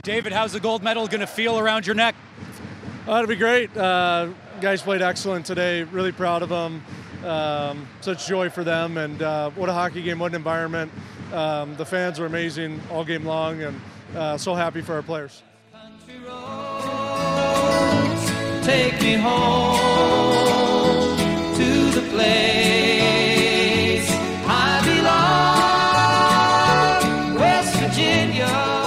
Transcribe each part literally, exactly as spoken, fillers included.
David, how's the gold medal going to feel around your neck? Oh, it'll be great. Uh, guys played excellent today. Really proud of them. Um, such joy for them, and uh, what a hockey game, what an environment. Um, the fans were amazing all game long, and uh, so happy for our players. Country roads, take me home to the place I belong, West Virginia.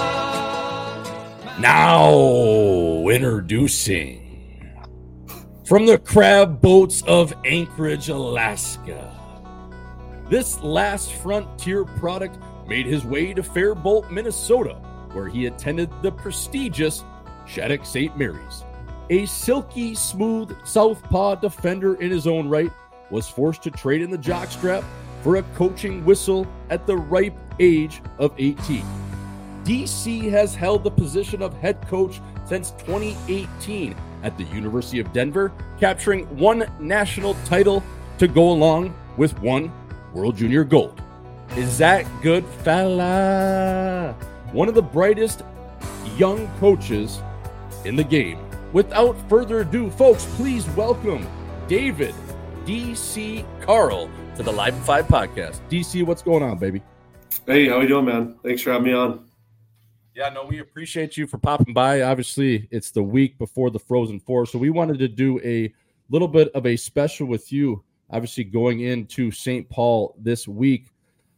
Now introducing from the crab boats of Anchorage, Alaska, this last frontier product made his way to Faribault, Minnesota, where he attended the prestigious Shattuck Saint Mary's. A silky smooth southpaw defender in his own right, was forced to trade in the jockstrap for a coaching whistle at the ripe age of eighteen. D C has held the position of head coach since twenty eighteen at the University of Denver, capturing one national title to go along with one World Junior Gold. Is that good, fella? One of the brightest young coaches in the game. Without further ado, folks, please welcome David D C Carl to the Live at Five podcast. D C, what's going on, baby? Hey, how you doing, man? Thanks for having me on. Yeah, no, we appreciate you for popping by. Obviously, it's the week before the Frozen Four, so we wanted to do a little bit of a special with you, obviously going into Saint Paul this week.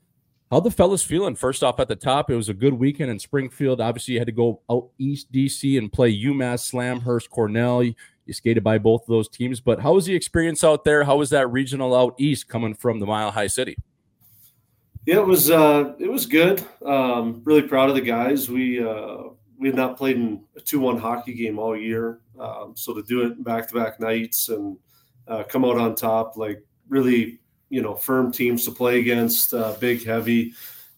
How the fellas feeling? First off, at the top, it was a good weekend in Springfield. Obviously, you had to go out east D C and play UMass, Slamhurst, Cornell. You, you skated by both of those teams, but how was the experience out there? How was that regional out east coming from the Mile High City? Yeah, it was uh, it was good. Um, really proud of the guys. We uh, we had not played in a two one hockey game all year, um, so to do it back to back nights and uh, come out on top, like really, you know, firm teams to play against, uh, big, heavy.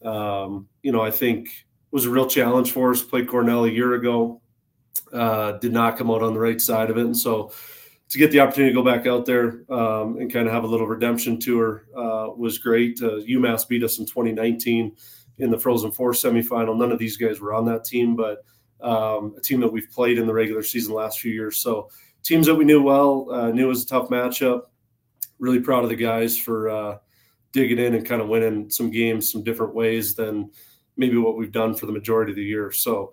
Um, you know, I think it was a real challenge for us. Played Cornell a year ago, uh, did not come out on the right side of it, and so to get the opportunity to go back out there um, and kind of have a little redemption tour uh, was great. Uh, UMass beat us in twenty nineteen in the Frozen Four semifinal. None of these guys were on that team, but um, a team that we've played in the regular season the last few years. So teams that we knew well, uh, knew it was a tough matchup. Really proud of the guys for uh, digging in and kind of winning some games some different ways than maybe what we've done for the majority of the year. So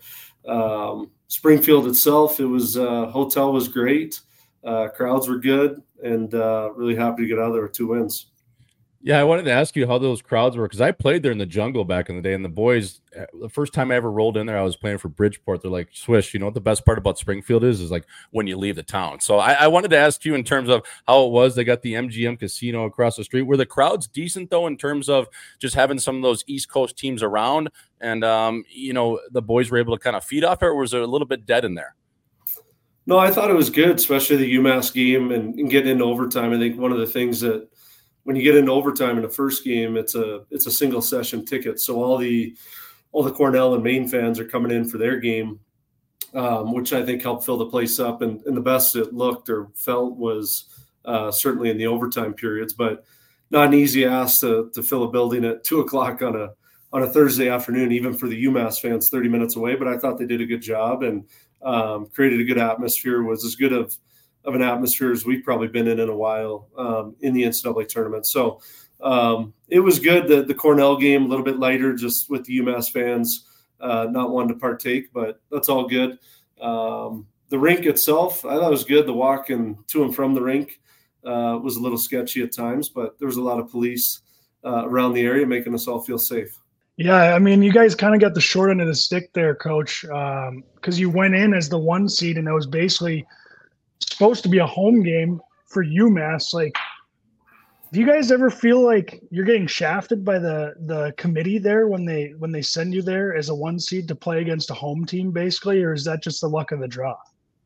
um, Springfield itself, it was uh, hotel was great. Uh, crowds were good, and uh, really happy to get out there with two wins. Yeah, I wanted to ask you how those crowds were, because I played there in the jungle back in the day, and the boys, the first time I ever rolled in there, I was playing for Bridgeport. They're like, Swish, you know what the best part about Springfield is? Is like when you leave the town. So I, I wanted to ask you in terms of how it was. They got the M G M Casino across the street. Were the crowds decent, though, in terms of just having some of those East Coast teams around, and, um, you know, the boys were able to kind of feed off it, or was it a little bit dead in there? No, I thought it was good, especially the UMass game and, and getting into overtime. I think one of the things that when you get into overtime in the first game, it's a it's a single session ticket. So all the all the Cornell and Maine fans are coming in for their game, um, which I think helped fill the place up. And, and the best it looked or felt was uh, certainly in the overtime periods, but not an easy ask to to fill a building at two o'clock on a on a Thursday afternoon, even for the UMass fans thirty minutes away. But I thought they did a good job and um, created a good atmosphere. Was as good of of an atmosphere as we've probably been in in a while um, in the N C double A tournament. So um, it was good. The, the Cornell game, a little bit lighter, just with the UMass fans uh, not wanting to partake, but that's all good. Um, the rink itself, I thought it was good. The walk and to and from the rink uh, was a little sketchy at times, but there was a lot of police uh, around the area making us all feel safe. Yeah, I mean, you guys kind of got the short end of the stick there, Coach, because um, you went in as the one seed, and that was basically supposed to be a home game for UMass. Like, do you guys ever feel like you're getting shafted by the the committee there when they when they send you there as a one seed to play against a home team, basically, or is that just the luck of the draw?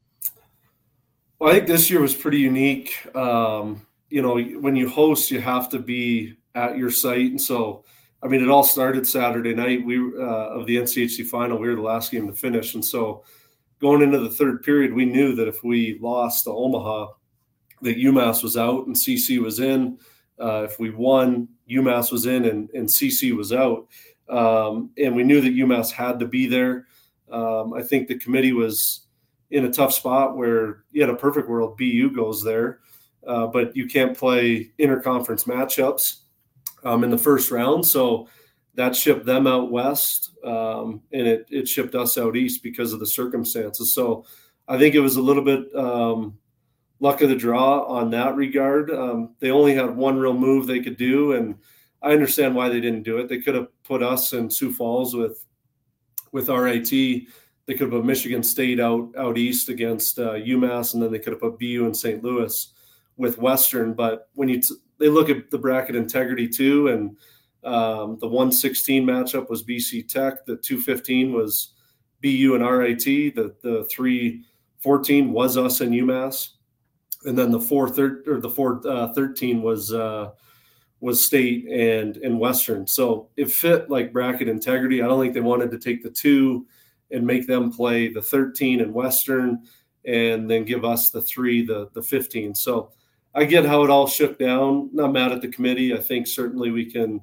Well, I think this year was pretty unique. Um, you know, when you host, you have to be at your site, and so I mean, it all started Saturday night. We uh, of the N C H C final, we were the last game to finish, and so going into the third period, we knew that if we lost to Omaha, that UMass was out and C C was in. Uh, if we won, UMass was in and, and C C was out. Um, and we knew that UMass had to be there. Um, I think the committee was in a tough spot where, yeah, in a perfect world, B U goes there, uh, but you can't play interconference matchups um, in the first round. So that shipped them out west, um, and it, it shipped us out east because of the circumstances. So I think it was a little bit um, luck of the draw on that regard. Um, they only had one real move they could do, and I understand why they didn't do it. They could have put us in Sioux Falls with with R I T. They could have put Michigan State out out east against uh, UMass, and then they could have put B U in Saint Louis with Western. But when you t- they look at the bracket integrity too, and um, the one sixteen matchup was B C Tech, the two fifteen was B U and R I T, the the three fourteen was us and UMass, and then the four thir- or the four uh, thirteen was uh, was State and and Western. So it fit like bracket integrity. I don't think they wanted to take the two and make them play the thirteen and Western, and then give us the three, the the fifteen. So I get how it all shook down. Not mad at the committee. I think certainly we can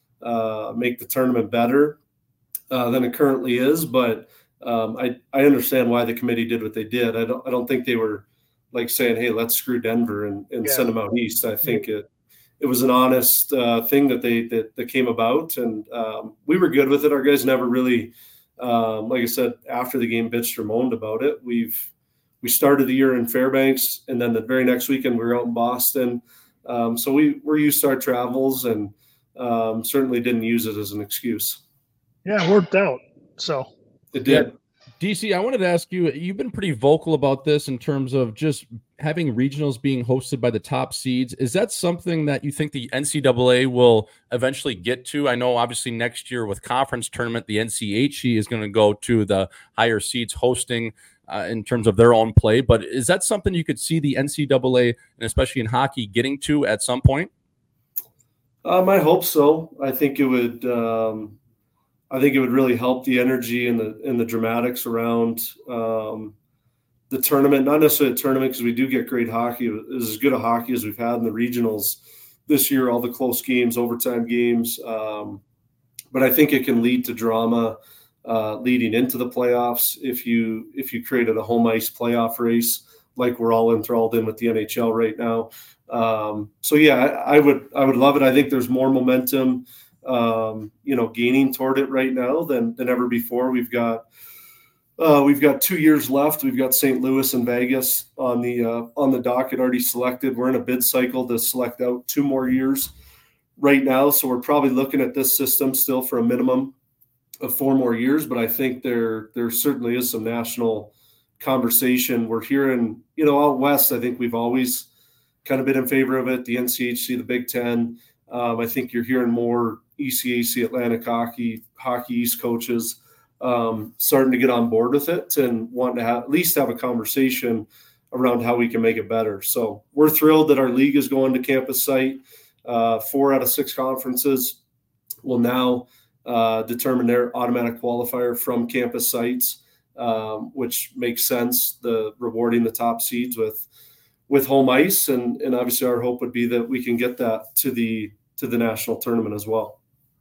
uh, make the tournament better uh, than it currently is. But um, I I understand why the committee did what they did. I don't I don't think they were like saying, hey, let's screw Denver and, and yeah. send them out east. I think it it was an honest uh, thing that they that, that came about, and um, we were good with it. Our guys never really. Um, like I said, after the game, bitched or moaned about it. We've we started the year in Fairbanks, and then the very next weekend we were out in Boston. Um, so we we're used to our travels, and um, certainly didn't use it as an excuse. Yeah, it worked out. So it did. Yeah. D C, I wanted to ask you, you've been pretty vocal about this in terms of just having regionals being hosted by the top seeds. Is that something that you think the N C double A will eventually get to? I know obviously next year with conference tournament, the N C H C is going to go to the higher seeds hosting uh, in terms of their own play. But is that something you could see the N C double A, and especially in hockey, getting to at some point? Um, I hope so. I think it would um... – I think it would really help the energy and the and the dramatics around um, the tournament. Not necessarily a tournament, because we do get great hockey. It's as good a hockey as we've had in the regionals this year. All the close games, overtime games, um, but I think it can lead to drama uh, leading into the playoffs if you if you created a home ice playoff race like we're all enthralled in with the N H L right now. Um, so yeah, I, I would I would love it. I think there's more momentum. Um, you know, gaining toward it right now than than ever before. We've got uh, we've got two years left. We've got Saint Louis and Vegas on the uh, on the docket already selected. We're in a bid cycle to select out two more years right now, so we're probably looking at this system still for a minimum of four more years. But I think there there certainly is some national conversation. We're hearing, you know, out west. I think we've always kind of been in favor of it. The N C H C, the Big Ten. Um, I think you're hearing more E C A C, Atlantic Hockey, Hockey East coaches um, starting to get on board with it and wanting to have, at least have a conversation around how we can make it better. So we're thrilled that our league is going to campus site. Uh, four out of six conferences will now uh, determine their automatic qualifier from campus sites, um, which makes sense, the rewarding the top seeds with with home ice. And, and obviously our hope would be that we can get that to the to the national tournament as well.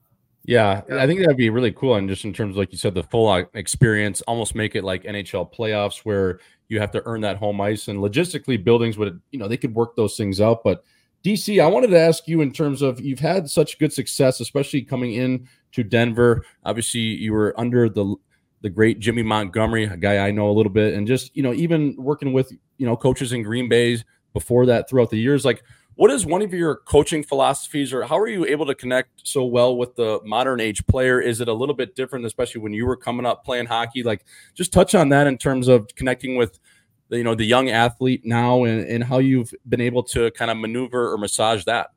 Yeah, I think that'd be really cool. And just in terms of, like you said, the full experience, almost make it like N H L playoffs where you have to earn that home ice, and logistically buildings would, you know, they could work those things out. But D C, I wanted to ask you in terms of, you've had such good success, especially coming in to Denver. Obviously you were under the, the great Jimmy Montgomery, a guy I know a little bit, and just, you know, even working with, you know, coaches in Green Bay before that throughout the years. Like, what is one of your coaching philosophies, or how are you able to connect so well with the modern age player? Is it a little bit different, especially when you were coming up playing hockey? Like, just touch on that in terms of connecting with the, you know, the young athlete now, and, and how you've been able to kind of maneuver or massage that.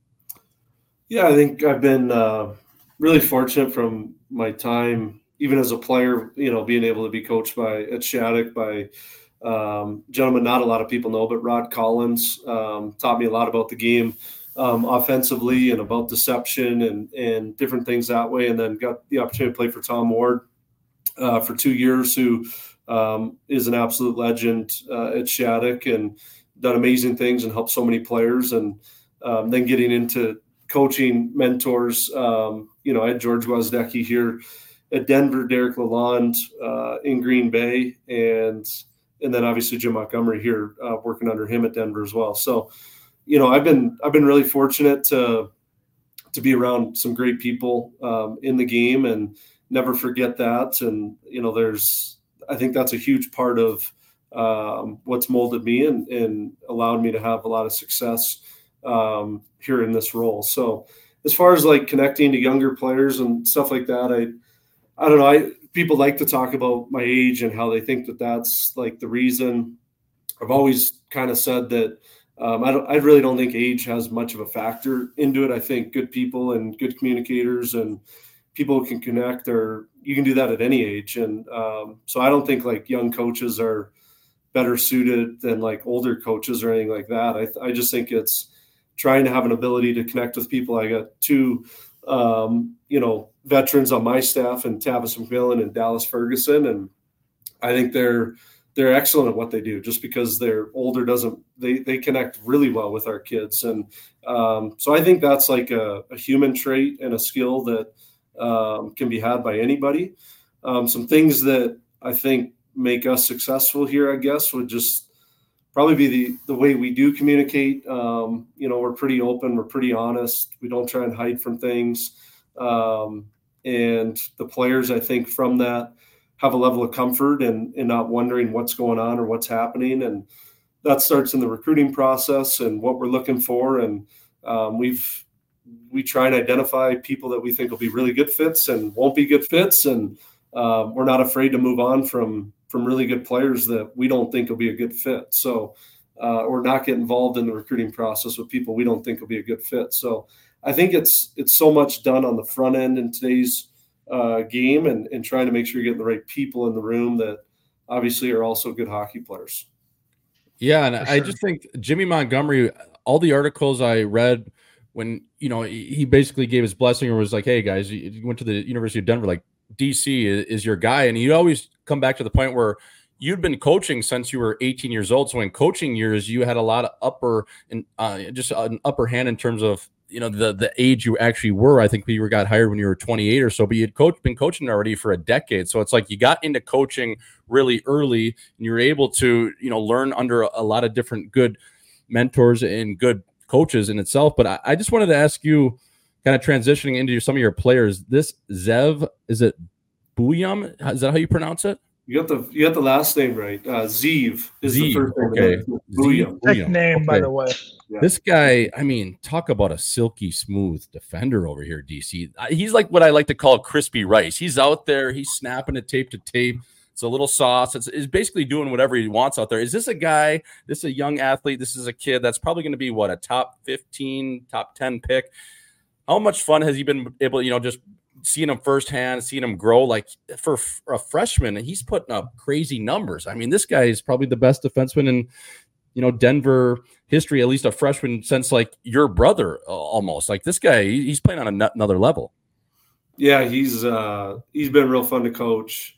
Yeah, I think I've been uh, really fortunate from my time, even as a player, you know, being able to be coached by at Shattuck by Um, gentleman not a lot of people know, but Rod Collins um, taught me a lot about the game um, offensively and about deception and and different things that way. And then got the opportunity to play for Tom Ward uh, for two years, who um, is an absolute legend uh, at Shattuck and done amazing things and helped so many players. And um, then getting into coaching mentors, um, you know, I had George Wozdecki here at Denver, Derek Lalonde uh, in Green Bay, and and then obviously Jim Montgomery here uh, working under him at Denver as well. So, you know, I've been I've been really fortunate to to be around some great people um, in the game, and never forget that. And you know, there's I think that's a huge part of um, what's molded me and, and allowed me to have a lot of success um, here in this role. So as far as like connecting to younger players and stuff like that, I, I don't know. I, people like to talk about my age and how they think that that's like the reason. I've always kind of said that um, I don't, I really don't think age has much of a factor into it. I think good people and good communicators and people who can connect, or you can do that at any age. And um, so I don't think like young coaches are better suited than like older coaches or anything like that. I, I just think it's trying to have an ability to connect with people. I got two, um, you know, veterans on my staff, and Tavis McMillan and Dallas Ferguson. And I think they're, they're excellent at what they do. Just because they're older doesn't, they, they connect really well with our kids. And um, so I think that's like a, a human trait and a skill that um, can be had by anybody. Um, some things that I think make us successful here, I guess, would just probably be the, the way we do communicate. Um, you know, we're pretty open, we're pretty honest. We don't try and hide from things. Um, and the players, I think, from that have a level of comfort and, and not wondering what's going on or what's happening. And that starts in the recruiting process and what we're looking for. And um, we've, we try and identify people that we think will be really good fits and won't be good fits. And uh, we're not afraid to move on from, from really good players that we don't think will be a good fit. So, uh, or not get involved in the recruiting process with people we don't think will be a good fit. So I think it's, it's so much done on the front end in today's uh, game, and, and trying to make sure you're getting the right people in the room that obviously are also good hockey players. Yeah. And For I sure. just think Jimmy Montgomery, all the articles I read when, you know, he basically gave his blessing or was like, hey guys, you went to the University of Denver, like D C is your guy. And you always come back to the point where you'd been coaching since you were eighteen years old. So in coaching years, you had a lot of upper and uh, just an upper hand in terms of, you know, the, the age you actually were. I think you were got hired when you were twenty-eight or so, but you'd coach, been coaching already for a decade. So it's like you got into coaching really early, and you were able to, you know, learn under a, a lot of different good mentors and good coaches in itself. But I, I just wanted to ask you, kind of transitioning into some of your players, this Zev, is it Buyam? Is that how you pronounce it? You got the, you got the last name right. Uh, Zeev is Zeev, the first name. okay. Booyah. Zeev. Sick name, by Okay. the way. Yeah. This guy, I mean, talk about a silky smooth defender over here, D C. He's like what I like to call crispy rice. He's out there, he's snapping it tape to tape. It's a little sauce. It's, it's basically doing whatever he wants out there. Is this a guy, this is a young athlete, this is a kid that's probably going to be, what, a top fifteen, top ten pick? How much fun has he been able, you know, just seeing him firsthand, seeing him grow? Like for, for a freshman, he's putting up crazy numbers. I mean, this guy is probably the best defenseman in, you know, Denver history, at least a freshman since like your brother uh, almost. Like this guy, he, he's playing on a, another level. Yeah, he's uh, he's been real fun to coach.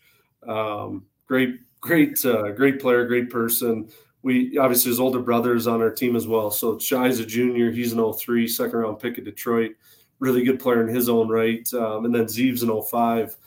Um, great, great, uh, great player, great person. We obviously his older brother is on our team as well. So Shai's a junior. He's an oh three, second round pick of Detroit. Really good player in his own right. Um, and then Zeev's an oh five.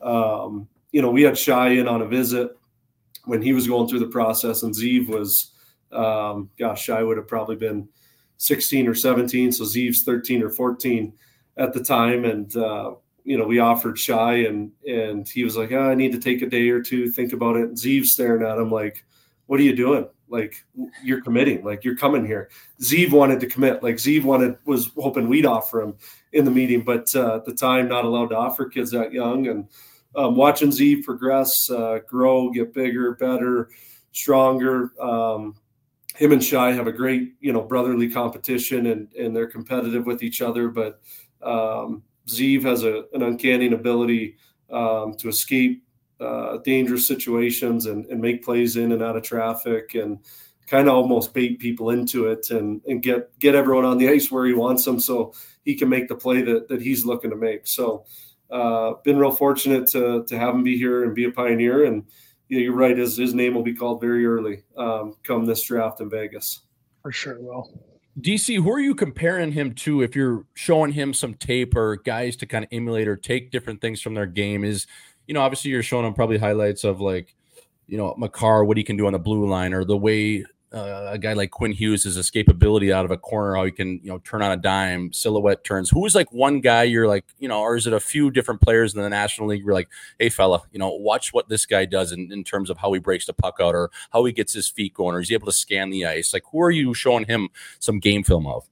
Um, you know, we had Shai in on a visit when he was going through the process, and Zeev was, um, gosh, Shai would have probably been sixteen or seventeen. So Zeev's thirteen or fourteen at the time. And, uh, you know, we offered Shai, and, and he was like, oh, I need to take a day or two, think about it. And Zeev's staring at him like, what are you doing? Like, you're committing, like you're coming here. Zeev wanted to commit. Like Zeev wanted, was hoping we'd offer him in the meeting, but uh, at the time, not allowed to offer kids that young. And um, watching Zeev progress, uh, grow, get bigger, better, stronger. Um, him and Shai have a great, you know, brotherly competition, and, and they're competitive with each other. But um, Zeev has a, an uncanny ability um, to escape uh, dangerous situations and, and make plays in and out of traffic, and kind of almost bait people into it, and, and get, get everyone on the ice where he wants them so he can make the play that, that he's looking to make. So uh, been real fortunate to, to have him be here and be a pioneer. And yeah, you're right. His, his name will be called very early um, come this draft in Vegas. For sure, Will. D C, who are you comparing him to if you're showing him some tape or guys to kind of emulate or take different things from their game? Is, you know, obviously you're showing him probably highlights of like, you know, Makar, what he can do on the blue line, or the way uh, a guy like Quinn Hughes' his escapability out of a corner, how he can, you know, turn on a dime, silhouette turns. Who is like one guy you're like, you know, or is it a few different players in the National League you're like, hey, fella, you know, watch what this guy does in, in terms of how he breaks the puck out or how he gets his feet going or he's able to scan the ice? Like, who are you showing him some game film of?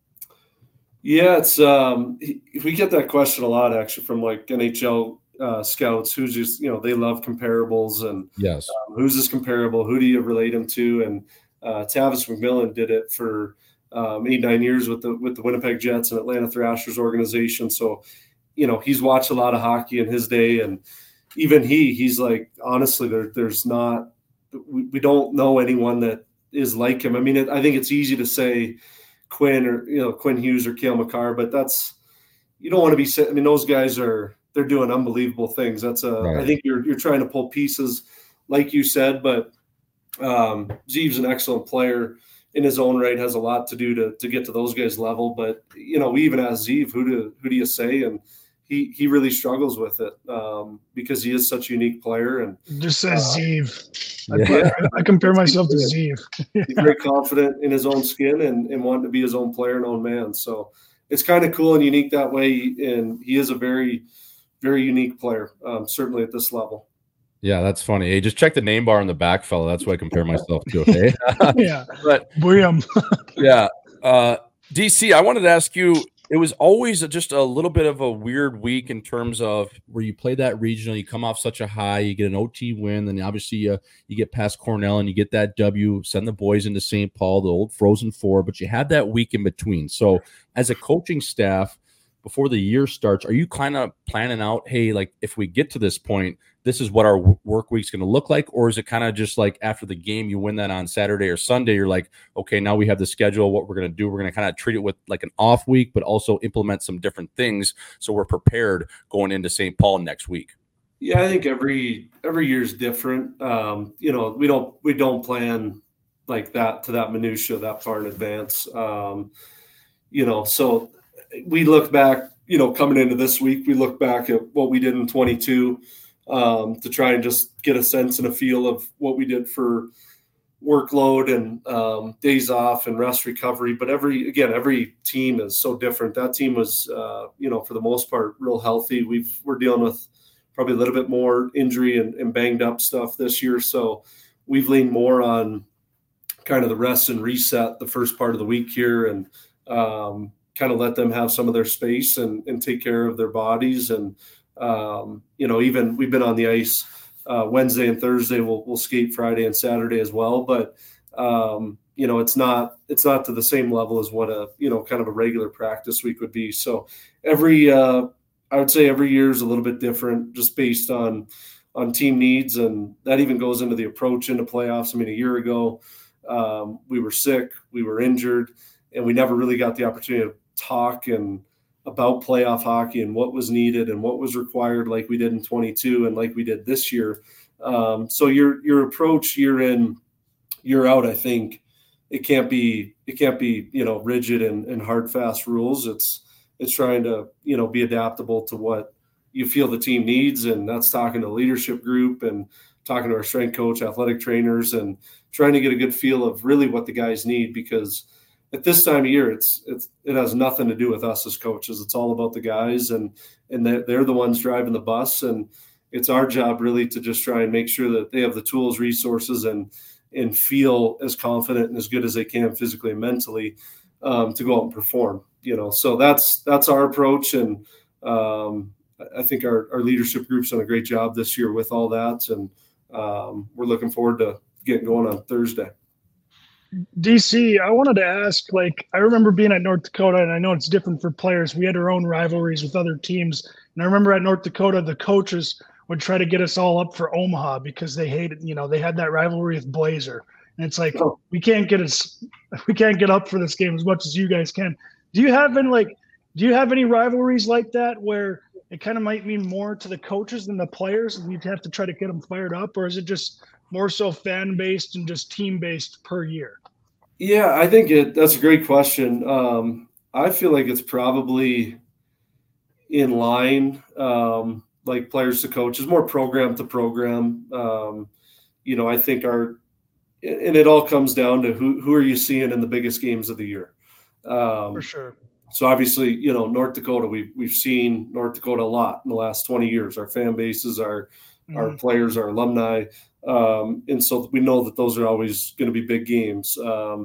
Yeah, it's um, we get that question a lot actually from like N H L uh, scouts who just, you know, they love comparables and yes, um, who's this comparable? Who do you relate him to? And uh, Tavis McMillan did it for um, eight, nine years with the with the Winnipeg Jets and Atlanta Thrashers organization. So, you know, he's watched a lot of hockey in his day, and even he, he's like, honestly, there, there's not, we, we don't know anyone that is like him. I mean, it, I think it's easy to say Quinn or, you know, Quinn Hughes or Cale Makar, but that's, you don't want to be, I mean, those guys are, they're doing unbelievable things. That's a, right. I think you're, you're trying to pull pieces like you said, but um, Zeev's an excellent player in his own right, has a lot to do to, to get to those guys level. But, you know, we even asked Zeev, who do, who do you say? And he, he really struggles with it um, because he is such a unique player. And just says uh, Zeev. Yeah. I, I compare myself to Zeev. He's very confident in his own skin and, and wanting to be his own player and own man. So it's kind of cool and unique that way. And he is a very, very unique player, um, certainly at this level. Yeah, that's funny. Hey, just check the name bar on the back, fella. That's what I compare myself to. Okay. Yeah. But William. yeah. Uh, D C, I wanted to ask you, it was always a, just a little bit of a weird week in terms of where you play that regional, you come off such a high, you get an O T win, then obviously uh, you get past Cornell and you get that W, send the boys into Saint Paul, the old Frozen Four, but you had that week in between. So as a coaching staff, before the year starts, are you kind of planning out, hey, like if we get to this point, this is what our work week's going to look like? Or is it kind of just like after the game, you win that on Saturday or Sunday, you're like, okay, now we have the schedule, what we're going to do. We're going to kind of treat it with like an off week, but also implement some different things so we're prepared going into Saint Paul next week. Yeah, I think every every year is different. Um, you know, we don't we don't plan like that to that minutia that far in advance. Um, you know, so we look back, you know, coming into this week, we look back at what we did in twenty-two um, to try and just get a sense and a feel of what we did for workload and um, days off and rest recovery. But every, again, every team is so different. That team was, uh, you know, for the most part, real healthy. We've, we're dealing with probably a little bit more injury and, and banged up stuff this year. So we've leaned more on kind of the rest and reset the first part of the week here and, um, kind of let them have some of their space and, and take care of their bodies. And, um, you know, even we've been on the ice uh, Wednesday and Thursday. We'll, we'll skate Friday and Saturday as well. But, um, you know, it's not, it's not to the same level as what a, you know, kind of a regular practice week would be. So every, uh, I would say every year is a little bit different just based on, on team needs. And that even goes into the approach into playoffs. I mean, a year ago um, we were sick, we were injured, and we never really got the opportunity to talk and about playoff hockey and what was needed and what was required like we did in twenty-two and like we did this year. Um, so your your approach year in, year out, I think it can't be it can't be, you know, rigid and, and hard, fast rules. It's it's trying to, you know, be adaptable to what you feel the team needs. And that's talking to the leadership group and talking to our strength coach, athletic trainers, and trying to get a good feel of really what the guys need, because at this time of year, it's it's it has nothing to do with us as coaches. It's all about the guys, and and they're, they're the ones driving the bus, and it's our job really to just try and make sure that they have the tools, resources, and and feel as confident and as good as they can physically and mentally um, to go out and perform. You know, so that's that's our approach, and um, I think our, our leadership group's done a great job this year with all that, and um, we're looking forward to getting going on Thursday. D C, I wanted to ask, like, I remember being at North Dakota, and I know it's different for players. We had our own rivalries with other teams. And I remember at North Dakota, the coaches would try to get us all up for Omaha because they hated, you know, they had that rivalry with Blazer. And it's like, oh. we can't get us, we can't get up for this game as much as you guys can. Do you have any, like, do you have any rivalries like that where it kind of might mean more to the coaches than the players and you'd have to try to get them fired up? Or is it just more so fan-based and just team-based per year? Yeah, I think it. That's a great question. Um, I feel like it's probably in line, um, like players to coaches, more program to program. Um, you know, I think our, and it all comes down to who who are you seeing in the biggest games of the year. Um, For sure. So obviously, you know, North Dakota, we've we've seen North Dakota a lot in the last twenty years. Our fan bases, our mm-hmm. our players, our alumni, um, and so we know that those are always going to be big games. Um,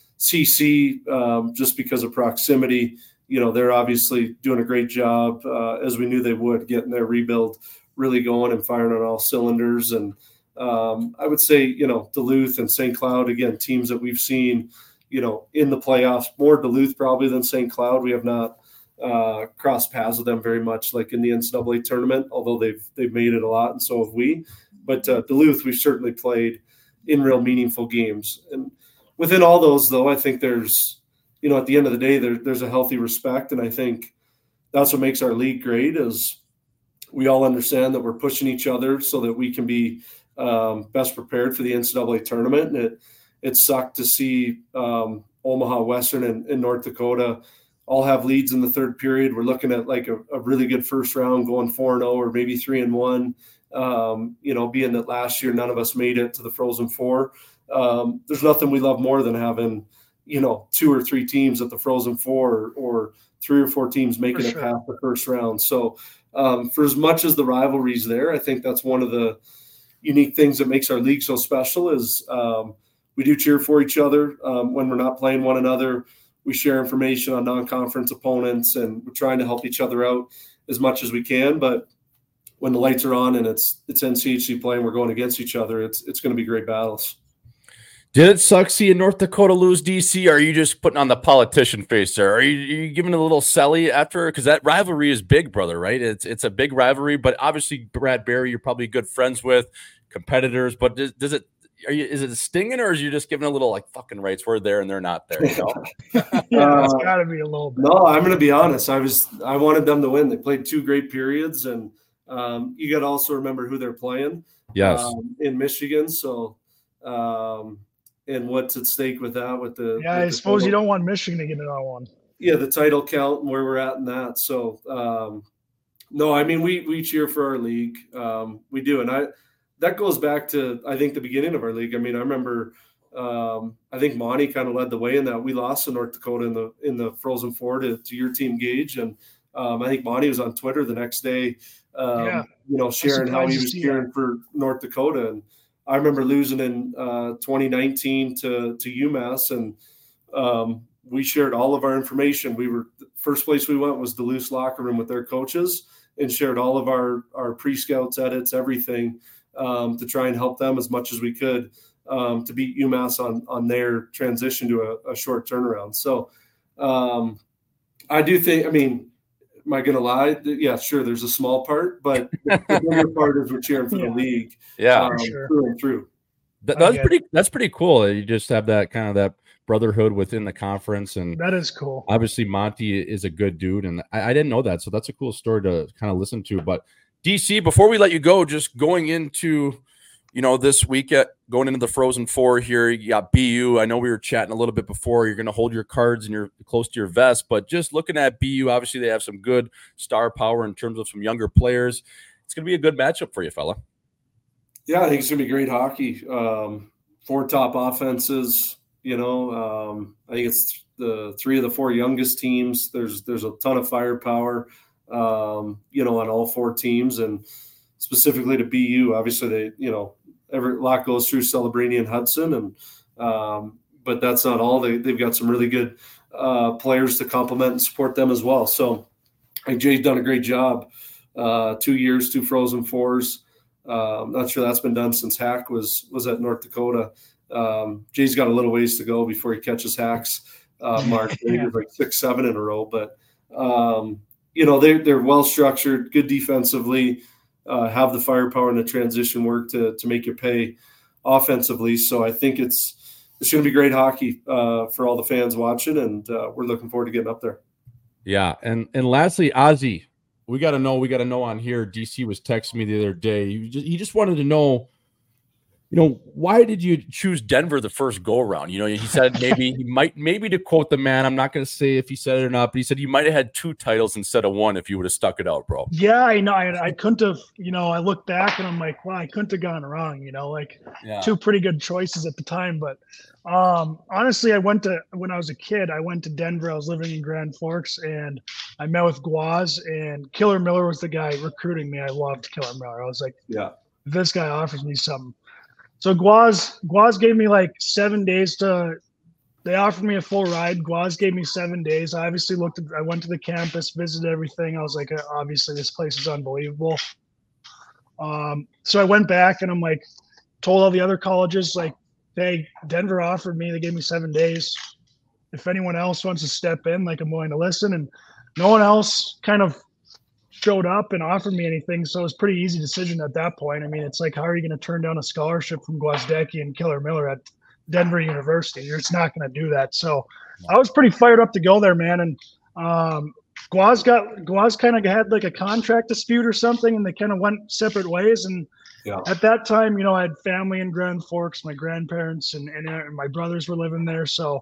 C C, um, just because of proximity, you know, they're obviously doing a great job, uh, as we knew they would, getting their rebuild really going and firing on all cylinders. And um, I would say, you know, Duluth and Saint Cloud, again, teams that we've seen, you know, in the playoffs, more Duluth probably than Saint Cloud. We have not uh, crossed paths with them very much, like in the N C double A tournament, although they've they've made it a lot, and so have we. But uh, Duluth, we've certainly played in real meaningful games. And within all those, though, I think there's, you know, at the end of the day, there, there's a healthy respect, and I think that's what makes our league great is we all understand that we're pushing each other so that we can be um, best prepared for the N C double A tournament. And it It sucked to see um, Omaha, Western, and, and North Dakota all have leads in the third period. We're looking at like a, a really good first round, going four and zero, or maybe three and one. Um, you know, being that last year none of us made it to the Frozen Four. Um, there's nothing we love more than having, you know, two or three teams at the Frozen Four, or, or three or four teams making For it sure. past the first round. So, um, for as much as the rivalry's there, I think that's one of the unique things that makes our league so special is. Um, We do cheer for each other um, when we're not playing one another. We share information on non-conference opponents, and we're trying to help each other out as much as we can. But when the lights are on and it's it's N C H C play and we're going against each other, it's it's going to be great battles. Did it suck seeing North Dakota lose D C? Or are you just putting on the politician face there? Are you, are you giving a little selly after? Because that rivalry is big, brother, right? It's it's a big rivalry, but obviously Brad Berry, you're probably good friends with, competitors. But does, does it? Are you, is it stinging, or is you just giving a little like fucking rights? We're there and they're not there. You know? Yeah, it's Uh, got to be a little bit. No, I'm going to be honest. I was I wanted them to win. They played two great periods, and um, you got to also remember who they're playing. Yes, um, in Michigan. So, um, and what's at stake with that? With the Yeah, with I the suppose title, you don't want Michigan to get it on one. yeah, the title count and where we're at in that. So, um, no, I mean we we cheer for our league. Um, we do, and I. That goes back to, I think, the beginning of our league. I mean, I remember, um, I think Monty kind of led the way in that. We lost to North Dakota in the in the Frozen Four to, to your team, Gage, and um, I think Monty was on Twitter the next day, um, Yeah. you know, sharing how he surprised to was see cheering that. for North Dakota. And I remember losing in uh, twenty nineteen to to UMass, and um, we shared all of our information. We were the first place we went was Duluth's locker room with their coaches, and shared all of our our pre-scouts, edits, everything. Um, to try and help them as much as we could um, to beat UMass on on their transition to a, a short turnaround. So um, I do think, I mean, am I going to lie? Yeah, sure, there's a small part, but the bigger part is we're cheering for Yeah. the league yeah, um, sure. through and through. That, I that's get pretty. That's pretty cool. You just have that kind of that brotherhood within the conference, and That is cool. obviously Monty is a good dude, and I, I didn't know that, so that's a cool story to kind of listen to. But D C, before we let you go, just going into, you know, this week at going into the Frozen Four here, you got B U. I know we were chatting a little bit before. You're going to hold your cards and you're close to your vest, but just looking at B U, obviously they have some good star power in terms of some younger players. It's going to be a good matchup for you, fella. Yeah, I think it's going to be great hockey. Um, four top offenses. You know, um, I think it's the three of the four youngest teams. There's there's a ton of firepower. Um, you know, on all four teams, and specifically to B U, obviously they, you know, every lot goes through Celebrini and Hudson, and um, but that's not all. They they've got some really good uh, players to complement and support them as well. So I think Jay's done a great job. Uh, two years, two Frozen Fours. Uh, I'm not sure that's been done since Hack was was at North Dakota. Um, Jay's got a little ways to go before he catches Hack's uh, mark. Yeah. Like six, seven in a row, but. Um, You know, they're, they're well-structured, good defensively, uh, have the firepower and the transition work to to make you pay offensively. So I think it's it's going to be great hockey uh, for all the fans watching, and uh, we're looking forward to getting up there. Yeah, and and lastly, Ozzy, we got to know, we got to know on here. D C was texting me the other day. He just, he just wanted to know, you know, why did you choose Denver the first go around? You know, he said maybe he might, maybe to quote the man, I'm not going to say if he said it or not, but he said you might have had two titles instead of one if you would have stuck it out, bro. Yeah, I know. I, I couldn't have, you know, I look back and I'm like, well, I couldn't have gone wrong, you know, like Yeah. two pretty good choices at the time. But um, honestly, I went to, when I was a kid, I went to Denver. I was living in Grand Forks and I met with Guaz, and Killer Miller was the guy recruiting me. I loved Killer Miller. I was like, Yeah. this guy offers me something. So Guaz, Guaz gave me like seven days to, they offered me a full ride. Guaz gave me seven days. I obviously looked at, I went to the campus, visited everything. I was like, obviously this place is unbelievable. Um, so I went back and I'm like, told all the other colleges, like, hey, Denver offered me, they gave me seven days. If anyone else wants to step in, like, I'm willing to listen. And no one else kind of showed up and offered me anything. So it was a pretty easy decision at that point. I mean, it's like, how are you going to turn down a scholarship from Gwozdecky and Killer Miller at Denver University? You're just not going to do that. So I was pretty fired up to go there, man. And um, Guaz got Guaz kind of had like a contract dispute or something, and they kind of went separate ways. And Yeah. at that time, you know, I had family in Grand Forks, my grandparents and, and, and my brothers were living there. So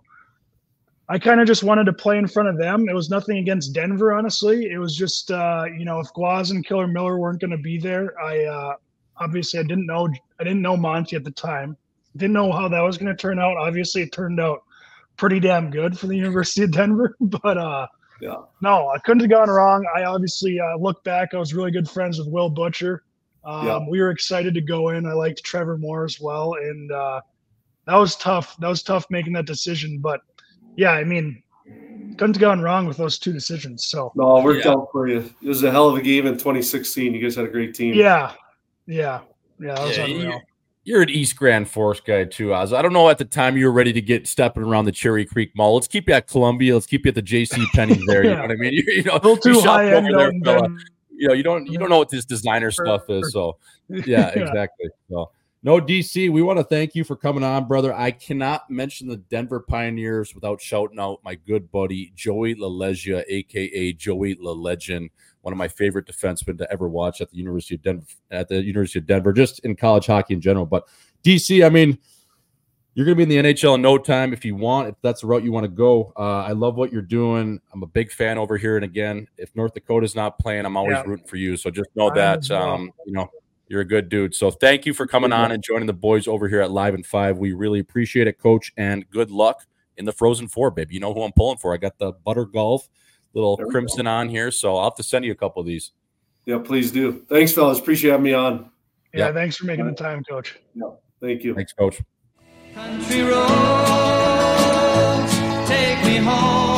I kind of just wanted to play in front of them. It was nothing against Denver, honestly. It was just, uh, you know, if Guaz and Killer Miller weren't going to be there, I uh, obviously I didn't know I didn't know Monty at the time. Didn't know how that was going to turn out. Obviously, it turned out pretty damn good for the University of Denver. But uh, Yeah. no, I couldn't have gone wrong. I obviously uh, look back. I was really good friends with Will Butcher. Um, Yeah. We were excited to go in. I liked Trevor Moore as well, and uh, that was tough. That was tough making that decision. But yeah, I mean, couldn't have gone wrong with those two decisions. So No, it worked Yeah. out for you. It was a hell of a game in twenty sixteen. You guys had a great team. yeah, yeah, yeah, that was Yeah, unreal. you- You're an East Grand Forks guy too, Oz. I don't know at the time you were ready to get stepping around the Cherry Creek Mall. Let's keep you at Columbia. Let's keep you at the J C Penney's there. You know Yeah. what I mean? You, you know, A little you too shop high end. over there, on fella. them. You know, you don't you don't know what this designer stuff is. So yeah, exactly. So no, D C, we want to thank you for coming on, brother. I cannot mention the Denver Pioneers without shouting out my good buddy Joey LaLeggia, aka Joey LaLegend, one of my favorite defensemen to ever watch at the University of Denver, at the University of Denver, just in college hockey in general. But D C, I mean, you're going to be in the N H L in no time if you want, if that's the route you want to go. Uh, I love what you're doing. I'm a big fan over here. And again, if North Dakota's not playing, I'm always Yeah. rooting for you. So just know I am that, as well. um, you know, you're a good dude. So thank you for coming on and joining the boys over here at Live in Five. We really appreciate it, Coach, and good luck in the Frozen Four, babe. You know who I'm pulling for. I got the Butter Golf little There we crimson on here, so I'll have to send you a couple of these. Yeah, please do. Thanks, fellas. Appreciate having me on. Yeah, Yeah. thanks for making the time, Coach. Yeah. Thank you. Thanks, Coach. Country roads take me home.